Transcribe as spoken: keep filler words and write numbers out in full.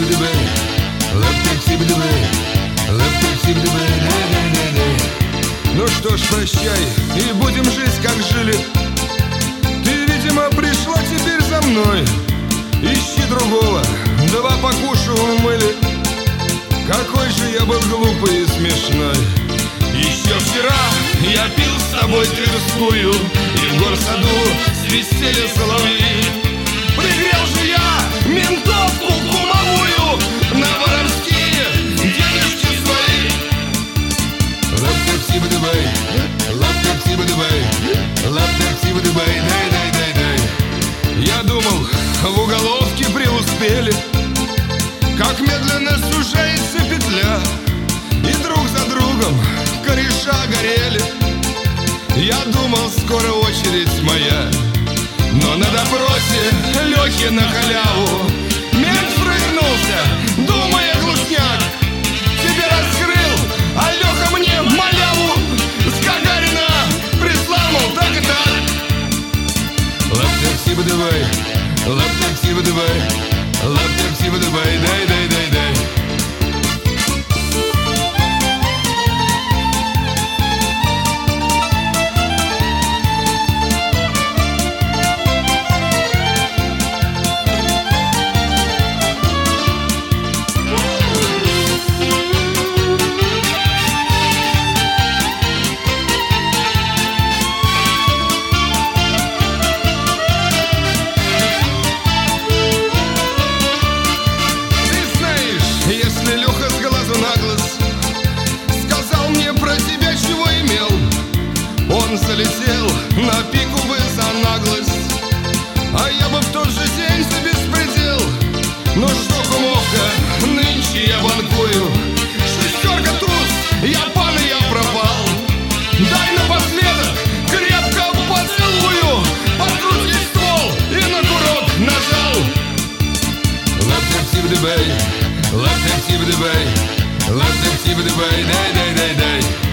Ну что ж, прощай, и будем жить, как жили. Ты, видимо, пришла теперь за мной. Ищи другого, два покушу умыли. Какой же я был глупый и смешной. Еще вчера я пил с тобой Тверскую, и в горсаду свистели соловьи. Пригрел же я ментовку кумовую на воровские денежки свои. Лап-тап-сиба-дубай, лап-тап-сиба-дубай, лап-тап-сиба-дубай, дай-дай-дай-дай. Я думал, в уголовке преуспели, как медленно сужается петля, и друг за другом кореша горели. Я думал, скоро очередь моя, но на допросе Лехи на халяву мент провернулся, думая глушняк. Тебя раскрыл, а Леха мне маляву с Гагарина прислал, мол, так и так. Лап-тап-сиба-давай, лап-тап-сиба-давай, лап-тап-сиба-давай, дай-дай-дай-дай. Залетел на пику бы за наглость, а я бы в тот же день за беспредел. Ну что, кумовка, нынче я банкую, шестерка туз, я пан и я пропал. Дай напоследок крепко поцелую, под грудь ствол и на курок нажал. Лап-тап-сиба-дабай, лап-тап-сиба-дабай, лап-тап-сиба-дабай, дай-дай-дай-дай.